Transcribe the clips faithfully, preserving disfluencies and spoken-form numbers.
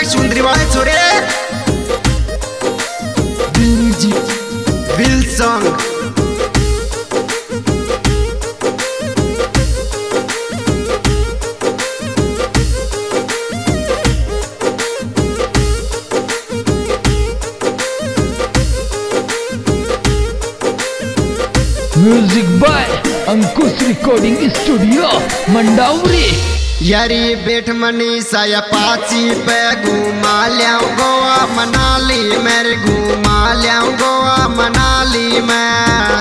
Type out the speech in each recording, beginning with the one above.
सुंदरी वाले छोरे will song music by Ankush recording studio Mandawari. यारी बैठ मनी साया पाची पे घुमा लिया गोवा मनाली मेरे घुमा लिया गोवा मनाली में।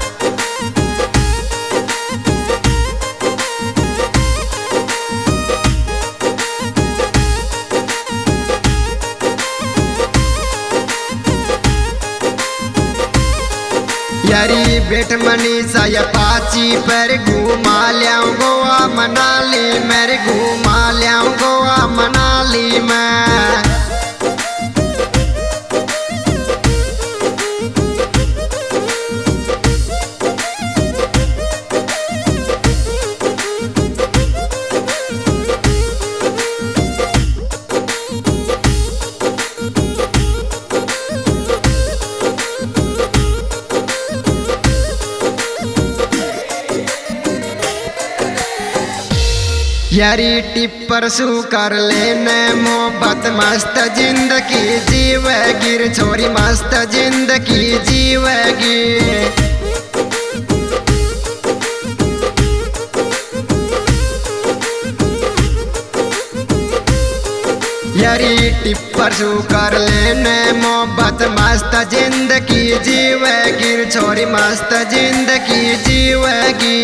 यारी बैठ मनी साया पाची पर घुमा लिया गोवा मनाली मेरे घुमा लिया गोवा मनाली में। यारी टिप्पर सू कर लेने मोहब्बत मस्त जिंदगी जीवेगी छोरी मस्त जिंदगी जीवेगी। यारी टिप्पर सू कर लेने मोहब्बत मस्त जिंदगी जीवेगी छोरी मस्त जिंदगी जीवेगी।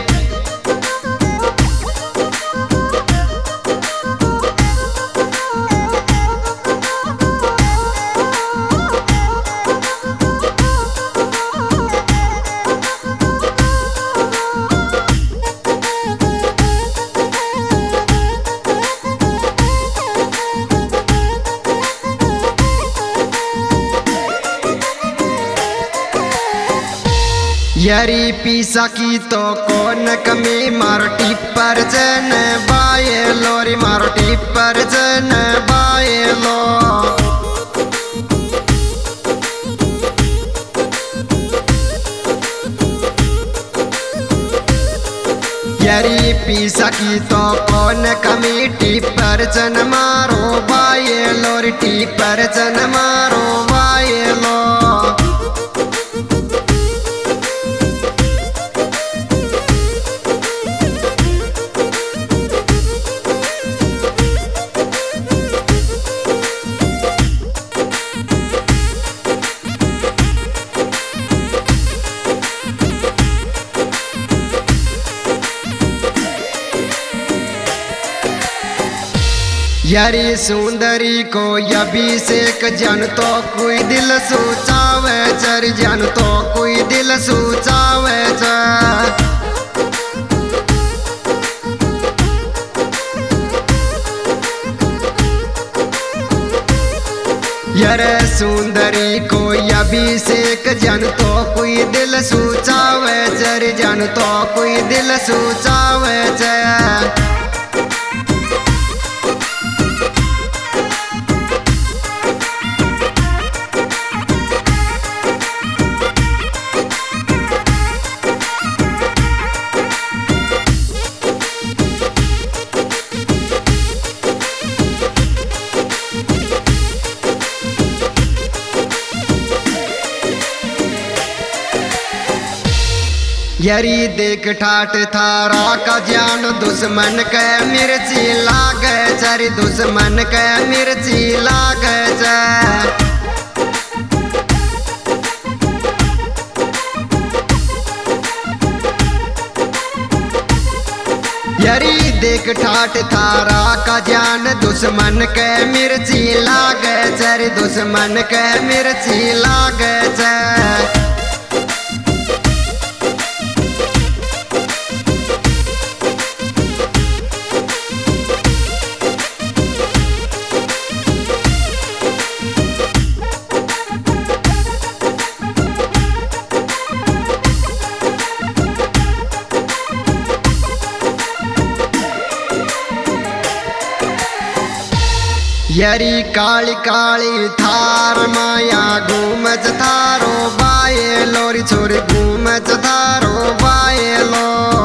यारी पीसा की तो कौन कमी मारटी पर जन बाये लोरी मारटी पर जन बाये लो। यारी पीसा की तो कौन कमी टी पर जन मारो बाये लोरी टी पर जन मारो बाये लो। यारी सुंदरी को अभिषेक जन तो कोई दिल सोचावे चर जन तो कोई दिल सोचावे चर। यार सुंदरी को अभिषेक जन तो कोई दिल सोचावे चर जन तो कोई दिल सोचावे चर। यारी देख ठाट थारा का जान दुश्मन के मिर्ची लागे चरी दुश्मन के मिर्ची लागे चर। यारी देख ठाट थारा का जान दुश्मन के मिर्ची लागे चरी दुश्मन के मिर्ची लागे चर। यारी काली काली थार माया घूमच थारो बायलो री छोरी घूमच थारो बायलो।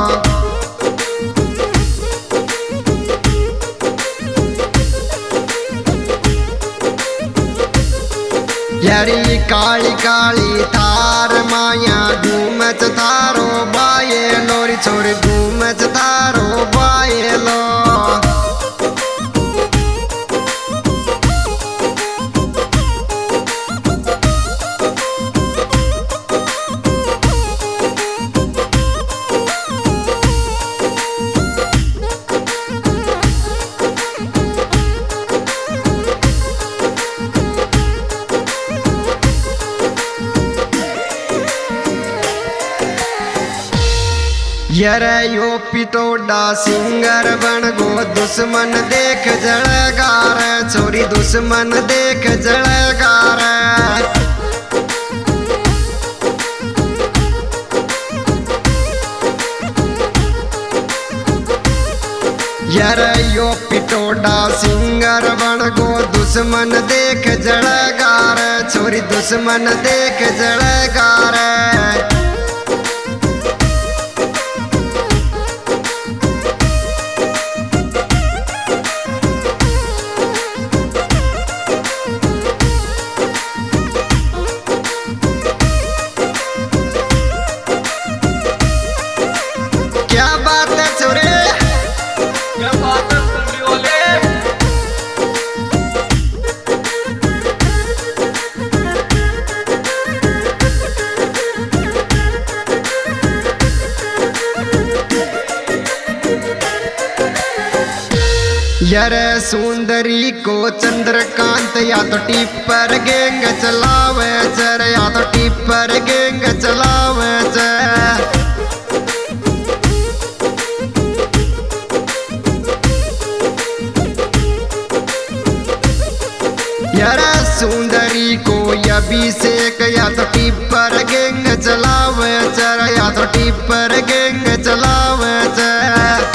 यारी काली काली थार माया घूमच थारो बायलो री छोरी घूमच थारो बायलो। यरे यो पिटोडा सिंगर बन गो दुश्मन देख जड़गार छोरी दुश्मन देख जड़गार। यरे यो पिटोडा सिंगर बन गो दुश्मन देख जड़गार छोरी दुश्मन देख जड़गार। क्या बात है छोरे, क्या बात है सुनने वाले। यरे सुंदरी को चंद्रकांत या तो टिप्पर गेंग चलावे चर या तो टिप्पर गेंग चलावे चर। यारा सुंदरी को अभिषेक या तो टिप्पर गेंग चलावे चर या तो टिप्पर गेंग चलावे चर।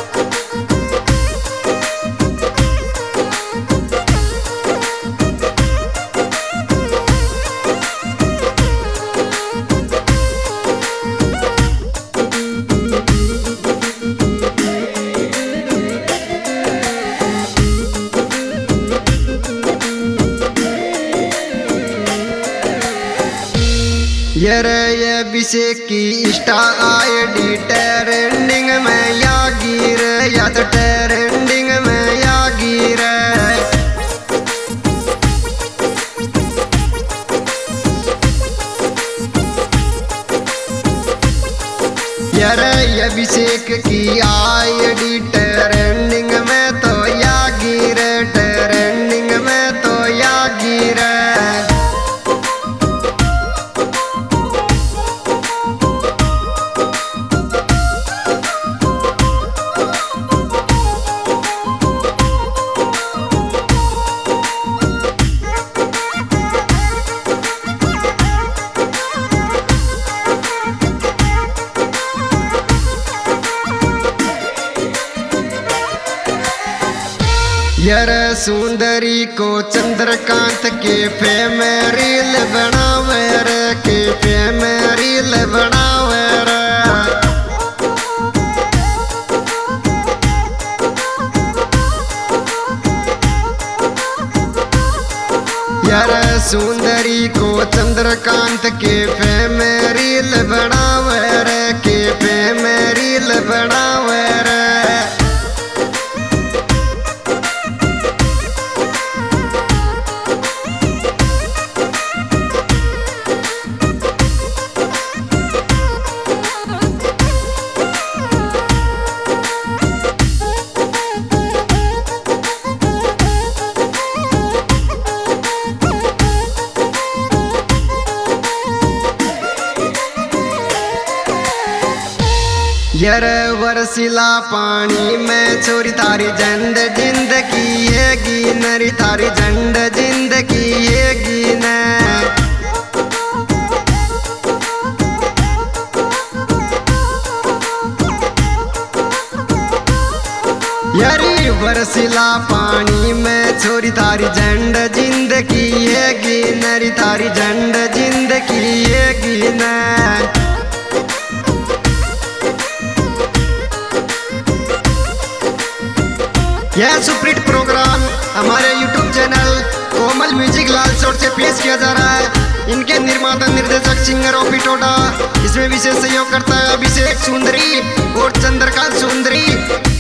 यरे अभिषेक की इंस्टा आईडी ट्रेंडिंग में या गिर या तो ट्रेंडिंग में या गिर। यरे अभिषेक की आईडी ट्रेंडिंग में तो या गिर ट्रेंडिंग में तो या गिर। यर सुंदरी को चंद्रकांत के फेम रील बनावे रे के फेम रील बनावे रे। यर सुंदरी को चंद्रकांत के फेम रील बनावे रे के फेम रील बनावे रे। यर वर्षिला पानी में छोरी थारी झंड जिंदगी येगी नरी थारी झंड जिंदगी येगी न। यारी बरसिला पानी में छोरी थारी झंड जिंदगी है गिनरी थारी झंड जिंदगी है गिन। यह सुप्रीत प्रोग्राम हमारे YouTube channel Komal music Lal Chowk से पेश किया जा रहा है। इनके निर्माता निर्देशक सिंगर ओपी टोडा, इसमें विशेष सहयोग करता है अभिषेक सुंदरी और चंद्रकांत सुंदरी।